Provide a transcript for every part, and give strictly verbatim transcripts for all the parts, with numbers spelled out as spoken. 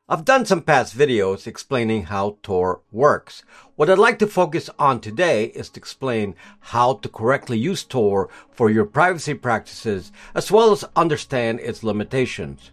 I've done some past videos explaining how Tor works. What I'd like to focus on today is to explain how to correctly use Tor for your privacy practices, as well as understand its limitations.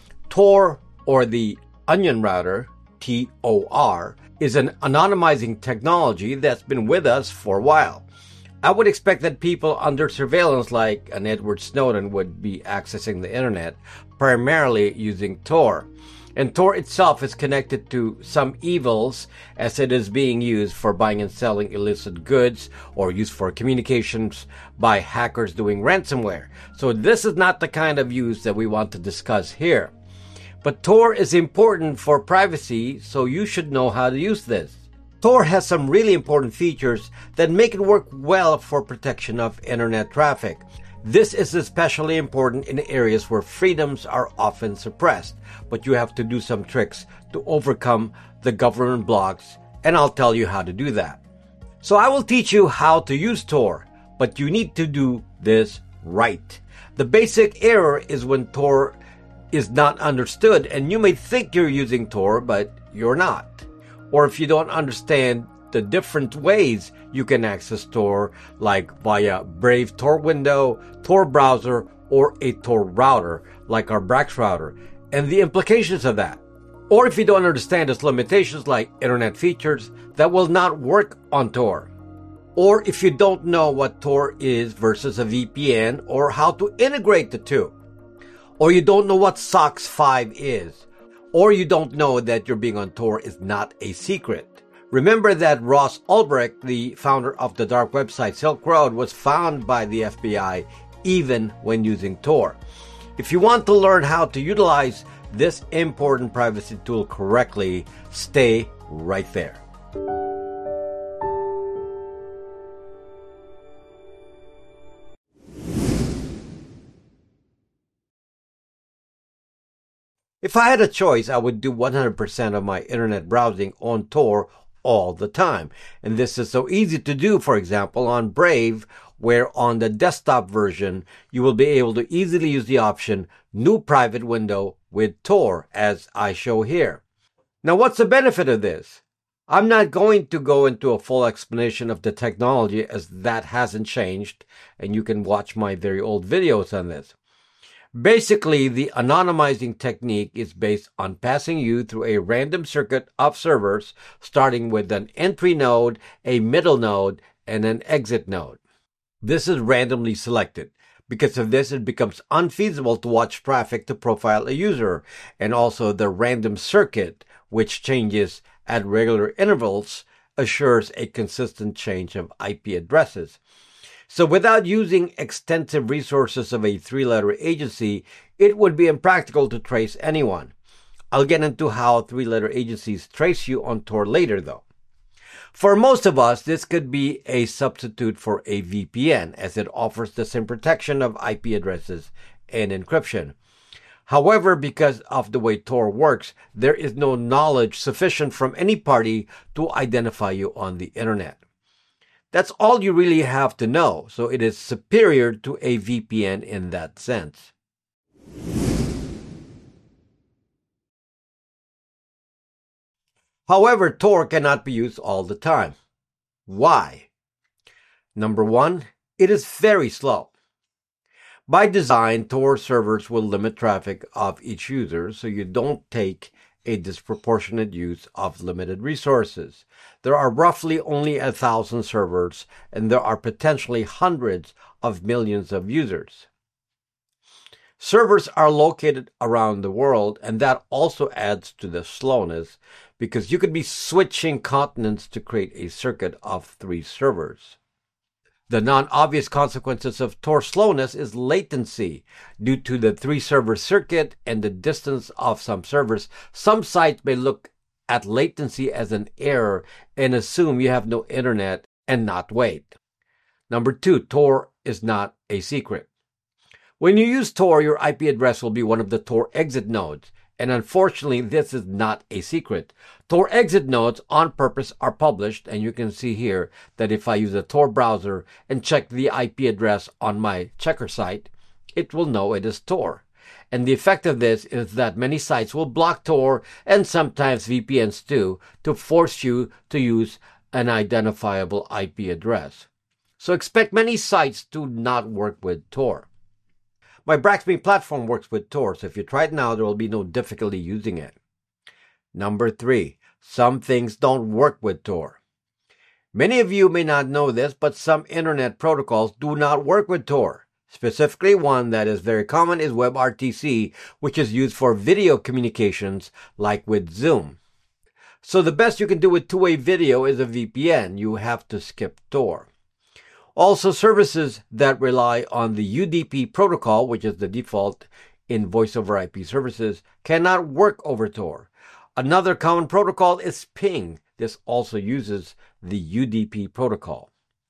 Tor, or the Onion Router, T O R, is an anonymizing technology that's been with us for a while. I would expect that people under surveillance like an Edward Snowden would be accessing the internet, primarily using Tor. And Tor itself is connected to some evils, as it is being used for buying and selling illicit goods or used for communications by hackers doing ransomware. So this is not the kind of use that we want to discuss here. But Tor is important for privacy, so you should know how to use this. Tor has some really important features that make it work well for protection of internet traffic. This is especially important in areas where freedoms are often suppressed, but you have to do some tricks to overcome the government blocks, and I'll tell you how to do that. So I will teach you how to use Tor, but you need to do this right. The basic error is when Tor is not understood, and you may think you're using Tor, but you're not. Or if you don't understand the different ways you can access Tor, like via Brave Tor window, Tor browser, or a Tor router, like our Brax router, and the implications of that. Or if you don't understand its limitations, like internet features that will not work on Tor. Or if you don't know what Tor is versus a V P N, or how to integrate the two. Or you don't know what SOC five is. Or you don't know that your being on Tor is not a secret. Remember that Ross Ulbricht, the founder of the dark website Silk Road, was found by the F B I even when using Tor. If you want to learn how to utilize this important privacy tool correctly, stay right there. If I had a choice, I would do one hundred percent of my internet browsing on Tor all the time. And this is so easy to do, for example, on Brave, where on the desktop version, you will be able to easily use the option New Private Window with Tor, as I show here. Now, what's the benefit of this? I'm not going to go into a full explanation of the technology, as that hasn't changed, and you can watch my very old videos on this. Basically, the anonymizing technique is based on passing you through a random circuit of servers, starting with an entry node, a middle node, and an exit node. This is randomly selected. Because of this, it becomes unfeasible to watch traffic to profile a user, and also the random circuit, which changes at regular intervals, assures a consistent change of I P addresses. So without using extensive resources of a three-letter agency, it would be impractical to trace anyone. I'll get into how three-letter agencies trace you on Tor later, though. For most of us, this could be a substitute for a V P N, as it offers the same protection of I P addresses and encryption. However, because of the way Tor works, there is no knowledge sufficient from any party to identify you on the internet. That's all you really have to know, so it is superior to a V P N in that sense. However, Tor cannot be used all the time. Why? Number one, it is very slow. By design, Tor servers will limit traffic of each user, so you don't take a disproportionate use of limited resources. There are roughly only a thousand servers, and there are potentially hundreds of millions of users. Servers are located around the world, and that also adds to the slowness, because you could be switching continents to create a circuit of three servers. The non-obvious consequences of Tor slowness is latency. Due to the three-server circuit and the distance of some servers, some sites may look at latency as an error and assume you have no internet and not wait. Number two, Tor is not a secret. When you use Tor, your I P address will be one of the Tor exit nodes. And unfortunately, this is not a secret. Tor exit nodes on purpose are published, and you can see here that if I use a Tor browser and check the I P address on my checker site, it will know it is Tor. And the effect of this is that many sites will block Tor, and sometimes V P Ns too, to force you to use an identifiable I P address. So expect many sites to not work with Tor. My Braxme platform works with Tor, so if you try it now, there will be no difficulty using it. Number three, some things don't work with Tor. Many of you may not know this, but some internet protocols do not work with Tor. Specifically, one that is very common is WebRTC, which is used for video communications like with Zoom. So the best you can do with two-way video is a V P N. You have to skip Tor. Also, services that rely on the U D P protocol, which is the default in voice over I P services, cannot work over Tor. Another common protocol is Ping. This also uses the U D P protocol.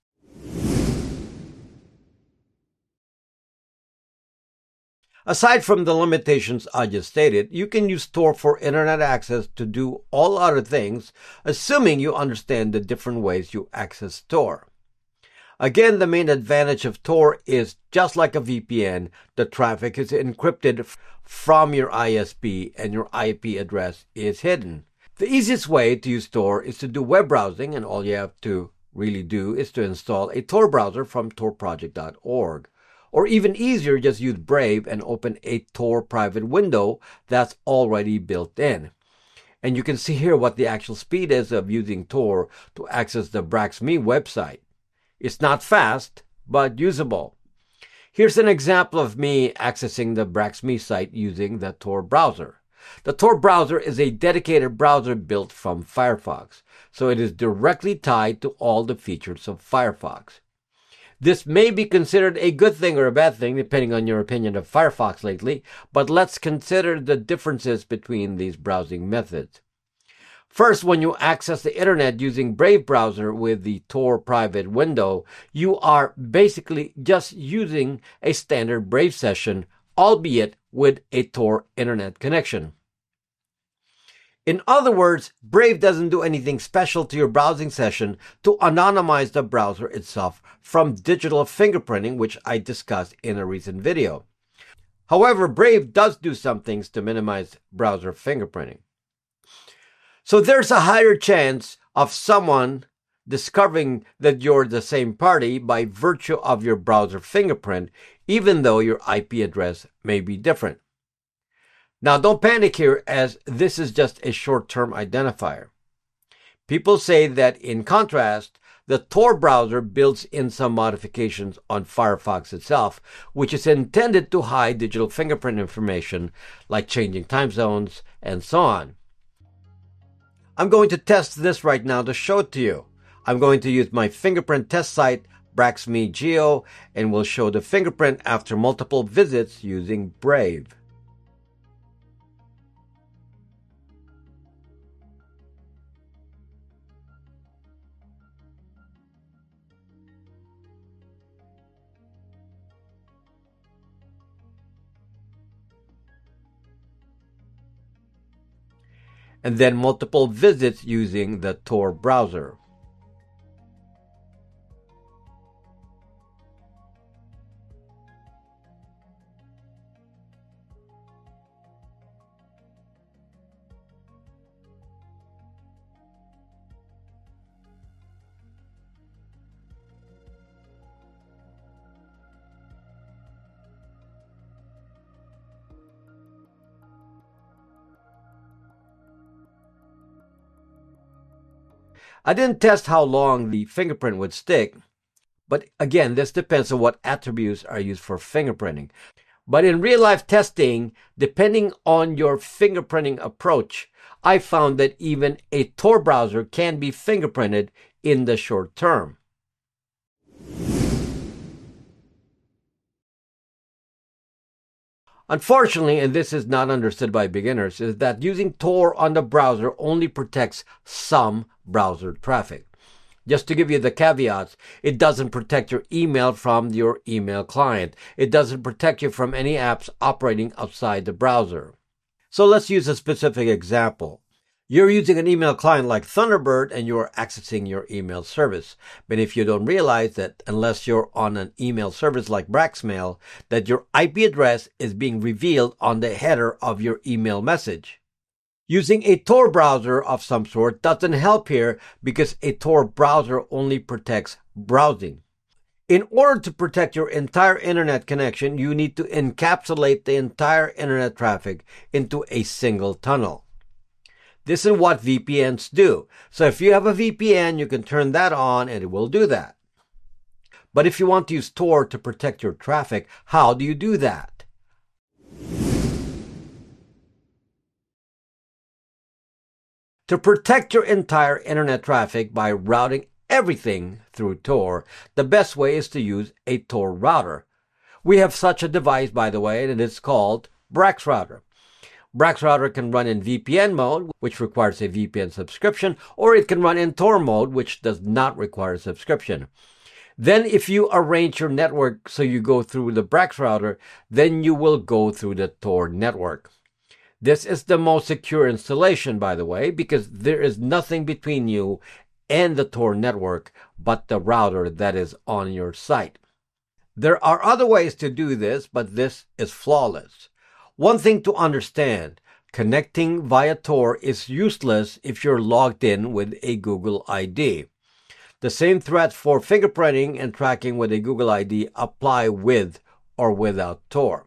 Aside from the limitations I just stated, you can use Tor for internet access to do all other things, assuming you understand the different ways you access Tor. Again, the main advantage of Tor is, just like a V P N, the traffic is encrypted from your I S P and your I P address is hidden. The easiest way to use Tor is to do web browsing, and all you have to really do is to install a Tor browser from tor project dot org. Or even easier, just use Brave and open a Tor private window that's already built in. And you can see here what the actual speed is of using Tor to access the Braxme website. It's not fast, but usable. Here's an example of me accessing the Braxme site using the Tor browser. The Tor browser is a dedicated browser built from Firefox, so it is directly tied to all the features of Firefox. This may be considered a good thing or a bad thing, depending on your opinion of Firefox lately, but let's consider the differences between these browsing methods. First, when you access the internet using Brave browser with the Tor private window, you are basically just using a standard Brave session, albeit with a Tor internet connection. In other words, Brave doesn't do anything special to your browsing session to anonymize the browser itself from digital fingerprinting, which I discussed in a recent video. However, Brave does do some things to minimize browser fingerprinting. So there's a higher chance of someone discovering that you're the same party by virtue of your browser fingerprint, even though your I P address may be different. Now, don't panic here, as this is just a short-term identifier. People say that, in contrast, the Tor browser builds in some modifications on Firefox itself, which is intended to hide digital fingerprint information, like changing time zones and so on. I'm going to test this right now to show it to you. I'm going to use my fingerprint test site, Braxme Geo, and will show the fingerprint after multiple visits using Brave. And then multiple visits using the Tor browser. I didn't test how long the fingerprint would stick, but again, this depends on what attributes are used for fingerprinting. But in real-life testing, depending on your fingerprinting approach, I found that even a Tor browser can be fingerprinted in the short term. Unfortunately, and this is not understood by beginners, is that using Tor on the browser only protects some browser traffic. Just to give you the caveats, it doesn't protect your email from your email client. It doesn't protect you from any apps operating outside the browser. So let's use a specific example. You're using an email client like Thunderbird and you're accessing your email service. But if you don't realize that unless you're on an email service like Braxmail, that your I P address is being revealed on the header of your email message. Using a Tor browser of some sort doesn't help here because a Tor browser only protects browsing. In order to protect your entire internet connection, you need to encapsulate the entire internet traffic into a single tunnel. This is what V P Ns do. So if you have a V P N, you can turn that on and it will do that. But if you want to use Tor to protect your traffic, how do you do that? To protect your entire internet traffic by routing everything through Tor, the best way is to use a Tor router. We have such a device, by the way, and it's called BraxRouter. BraxRouter can run in V P N mode, which requires a V P N subscription, or it can run in Tor mode, which does not require a subscription. Then if you arrange your network so you go through the BraxRouter, then you will go through the Tor network. This is the most secure installation, by the way, because there is nothing between you and the Tor network but the router that is on your site. There are other ways to do this, but this is flawless. One thing to understand, connecting via Tor is useless if you're logged in with a Google I D. The same threats for fingerprinting and tracking with a Google I D apply with or without Tor.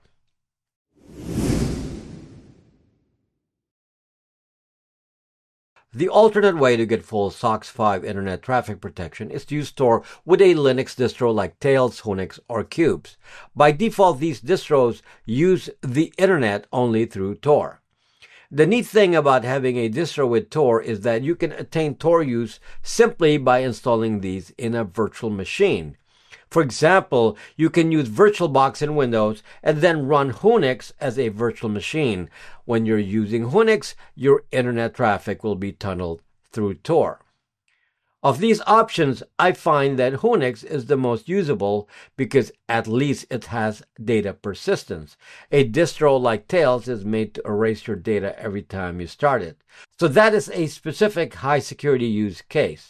The alternate way to get full SOC five internet traffic protection is to use Tor with a Linux distro like Tails, Whonix, or Qubes. By default, these distros use the internet only through Tor. The neat thing about having a distro with Tor is that you can attain Tor use simply by installing these in a virtual machine. For example, you can use VirtualBox in Windows and then run Whonix as a virtual machine. When you're using Whonix, your internet traffic will be tunneled through Tor. Of these options, I find that Whonix is the most usable because at least it has data persistence. A distro like Tails is made to erase your data every time you start it. So that is a specific high security use case.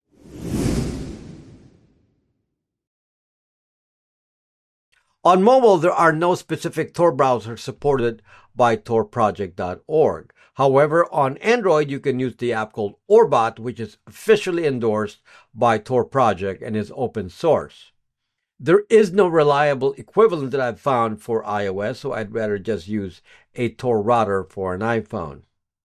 On mobile, there are no specific Tor browsers supported by tor project dot org. However, on Android, you can use the app called Orbot, which is officially endorsed by Tor Project and is open source. There is no reliable equivalent that I've found for iOS, so I'd rather just use a Tor router for an iPhone.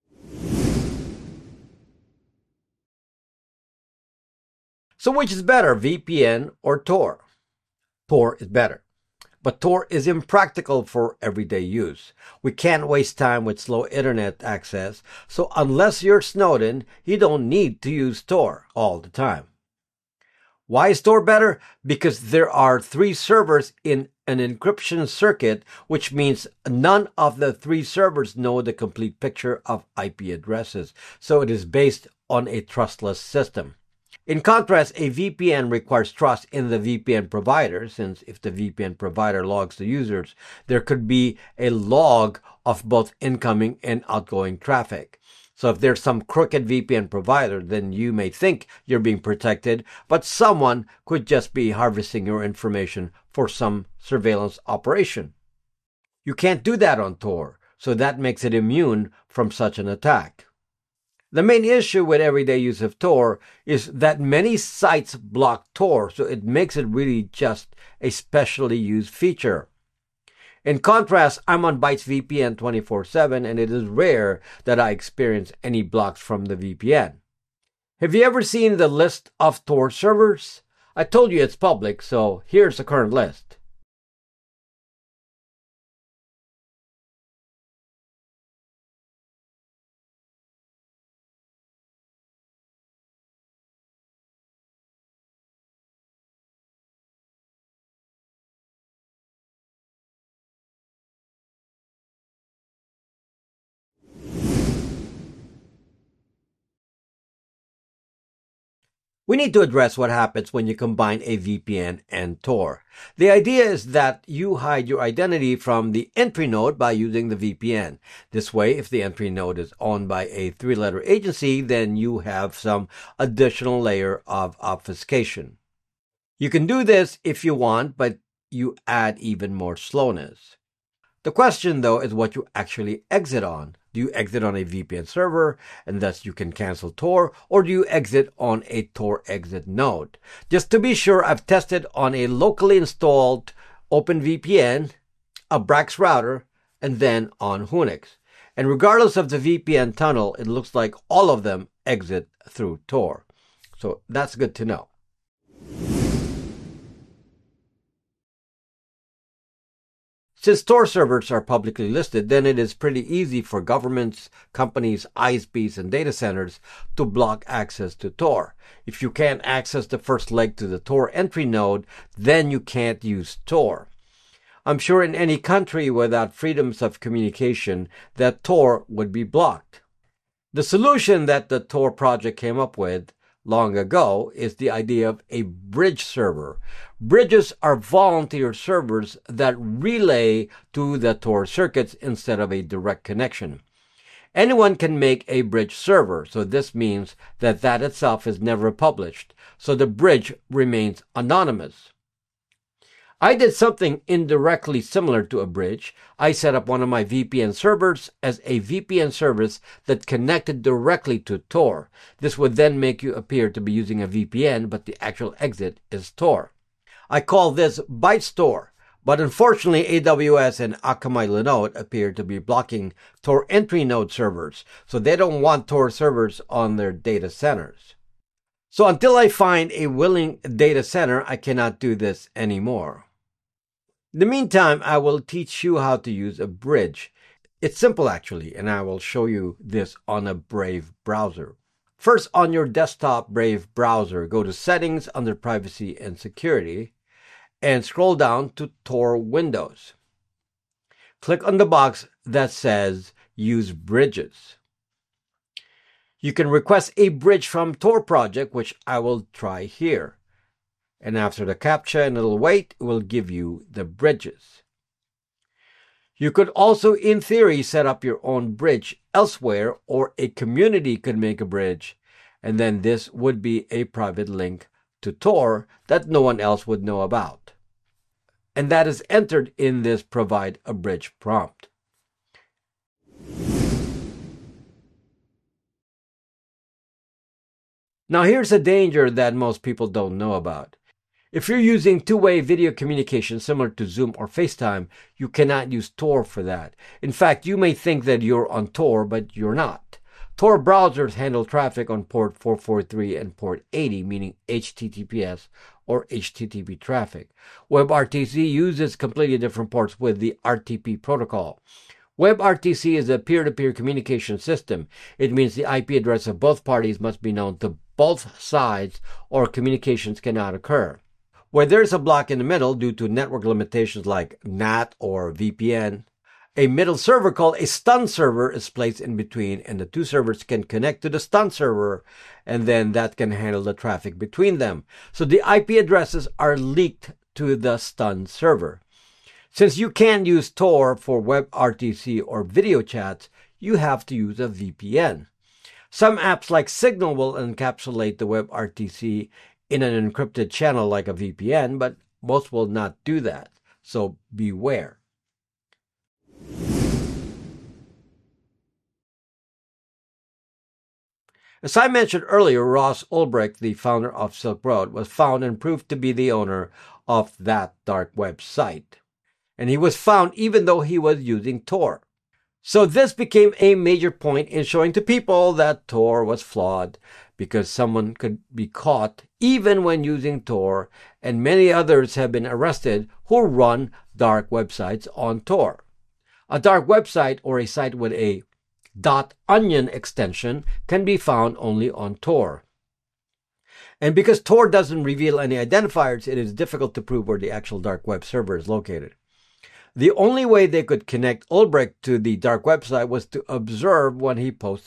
So which is better, V P N or Tor? Tor is better. But Tor is impractical for everyday use. We can't waste time with slow internet access, so unless you're Snowden, you don't need to use Tor all the time. Why is Tor better? Because there are three servers in an encryption circuit, which means none of the three servers know the complete picture of I P addresses, so it is based on a trustless system. In contrast, a V P N requires trust in the V P N provider, since if the V P N provider logs the users, there could be a log of both incoming and outgoing traffic. So if there's some crooked V P N provider, then you may think you're being protected, but someone could just be harvesting your information for some surveillance operation. You can't do that on Tor, so that makes it immune from such an attack. The main issue with everyday use of Tor is that many sites block Tor, so it makes it really just a specially used feature. In contrast, I'm on Bytes V P N twenty-four seven, and it is rare that I experience any blocks from the V P N. Have you ever seen the list of Tor servers? I told you it's public, so here's the current list. We need to address what happens when you combine a V P N and Tor. The idea is that you hide your identity from the entry node by using the V P N. This way, if the entry node is owned by a three-letter agency, then you have some additional layer of obfuscation. You can do this if you want, but you add even more slowness. The question, though, is what you actually exit on. Do you exit on a V P N server, and thus you can cancel Tor, or do you exit on a Tor exit node? Just to be sure, I've tested on a locally installed OpenVPN, a Brax router, and then on Whonix. And regardless of the V P N tunnel, it looks like all of them exit through Tor. So that's good to know. Since Tor servers are publicly listed, then it is pretty easy for governments, companies, I S Ps, and data centers to block access to Tor. If you can't access the first leg to the Tor entry node, then you can't use Tor. I'm sure in any country without freedoms of communication that Tor would be blocked. The solution that the Tor project came up with long ago is the idea of a bridge server. Bridges are volunteer servers that relay to the Tor circuits instead of a direct connection. Anyone can make a bridge server, so this means that that itself is never published, so the bridge remains anonymous. I did something indirectly similar to a bridge. I set up one of my V P N servers as a V P N service that connected directly to Tor. This would then make you appear to be using a V P N, but the actual exit is Tor. I call this ByteStor, but unfortunately A W S and Akamai Linode appear to be blocking Tor entry node servers, so they don't want Tor servers on their data centers. So until I find a willing data center, I cannot do this anymore. In the meantime, I will teach you how to use a bridge. It's simple actually, and I will show you this on a Brave browser. First, on your desktop Brave browser, go to Settings under Privacy and Security, and scroll down to Tor Windows. Click on the box that says Use Bridges. You can request a bridge from Tor project, which I will try here. And after the CAPTCHA and a little wait, it will give you the bridges. You could also, in theory, set up your own bridge elsewhere, or a community could make a bridge, and then this would be a private link to Tor that no one else would know about. And that is entered in this Provide a Bridge prompt. Now here's a danger that most people don't know about. If you're using two-way video communication similar to Zoom or FaceTime, you cannot use Tor for that. In fact, you may think that you're on Tor, but you're not. Tor browsers handle traffic on port four forty-three and port eighty, meaning H T T P S or H T T P traffic. WebRTC uses completely different ports with the R T P protocol. WebRTC is a peer-to-peer communication system. It means the I P address of both parties must be known to both sides or communications cannot occur. Where there's a block in the middle due to network limitations like N A T or V P N, a middle server called a stun server is placed in between, and the two servers can connect to the stun server, and then that can handle the traffic between them. So the I P addresses are leaked to the stun server. Since you can't use Tor for WebRTC or video chats, you have to use a V P N. Some apps like Signal will encapsulate the WebRTC in an encrypted channel like a V P N, but most will not do that, so beware. As I mentioned earlier, Ross Ulbricht, the founder of Silk Road, was found and proved to be the owner of that dark web site. And he was found even though he was using Tor. So this became a major point in showing to people that Tor was flawed, because someone could be caught even when using Tor, and many others have been arrested who run dark websites on Tor. A dark website, or a site with a .onion extension, can be found only on Tor. And because Tor doesn't reveal any identifiers, it is difficult to prove where the actual dark web server is located. The only way they could connect Ulbricht to the dark website was to observe when he posted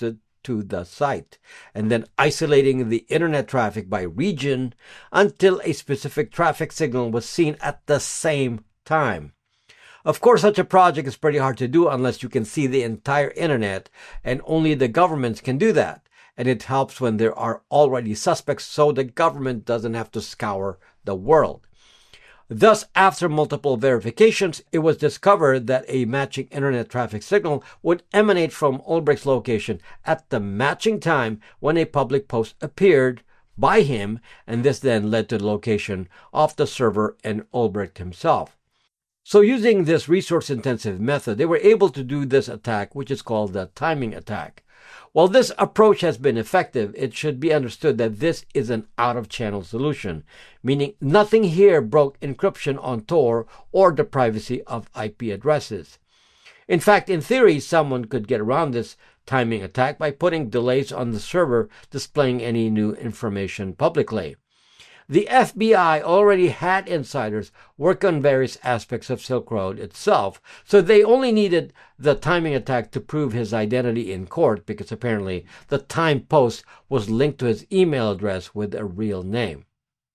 to the site, and then isolating the internet traffic by region until a specific traffic signal was seen at the same time. Of course, such a project is pretty hard to do unless you can see the entire internet, and only the governments can do that. And it helps when there are already suspects so the government doesn't have to scour the world. Thus, after multiple verifications, it was discovered that a matching internet traffic signal would emanate from Ulbricht's location at the matching time when a public post appeared by him, and this then led to the location of the server and Ulbricht himself. So using this resource-intensive method, they were able to do this attack, which is called the timing attack. While this approach has been effective, it should be understood that this is an out-of-channel solution, meaning nothing here broke encryption on Tor or the privacy of I P addresses. In fact, in theory, someone could get around this timing attack by putting delays on the server displaying any new information publicly. The F B I already had insiders work on various aspects of Silk Road itself, so they only needed the timing attack to prove his identity in court, because apparently the time post was linked to his email address with a real name.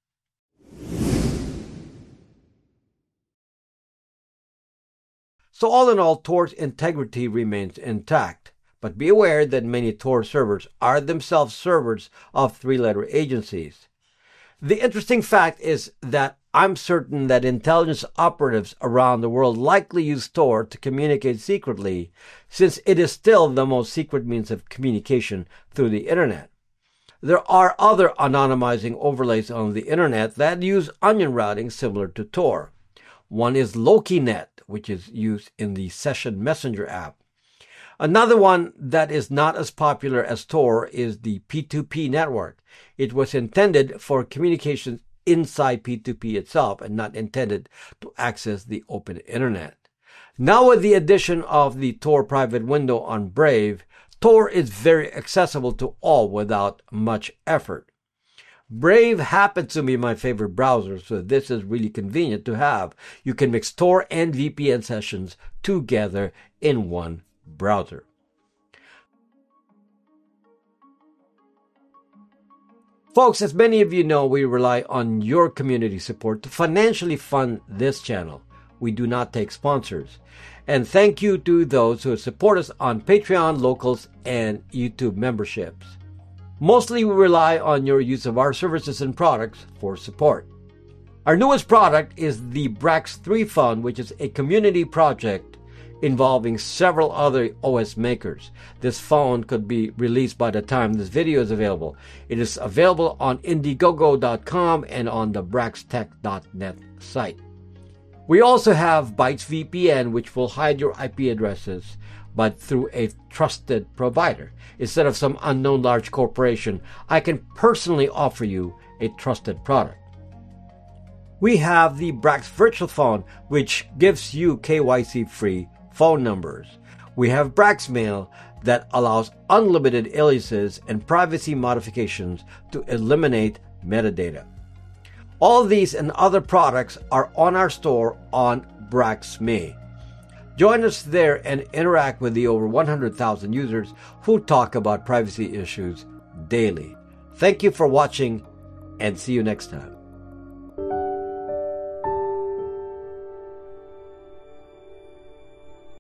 So all in all, Tor's integrity remains intact, but be aware that many Tor servers are themselves servers of three-letter agencies. The interesting fact is that I'm certain that intelligence operatives around the world likely use Tor to communicate secretly, since it is still the most secret means of communication through the internet. There are other anonymizing overlays on the internet that use onion routing similar to Tor. One is LokiNet, which is used in the Session Messenger app. Another one that is not as popular as Tor is the P two P network. It was intended for communications inside P two P itself and not intended to access the open internet. Now with the addition of the Tor private window on Brave, Tor is very accessible to all without much effort. Brave happens to be my favorite browser, so this is really convenient to have. You can mix Tor and V P N sessions together in one browser. Folks, as many of you know, we rely on your community support to financially fund this channel. We do not take sponsors. And thank you to those who support us on Patreon, Locals, and YouTube memberships. Mostly we rely on your use of our services and products for support. Our newest product is the Brax three Fund, which is a community project involving several other O S makers. This phone could be released by the time this video is available. It is available on Indiegogo dot com and on the Brax Tech dot net site. We also have Bytes V P N, which will hide your I P addresses, but through a trusted provider. Instead of some unknown large corporation, I can personally offer you a trusted product. We have the Brax Virtual Phone, which gives you K Y C-free phone numbers. We have Brax Mail that allows unlimited aliases and privacy modifications to eliminate metadata. All these and other products are on our store on BraxMe. Join us there and interact with the over one hundred thousand users who talk about privacy issues daily. Thank you for watching, and see you next time.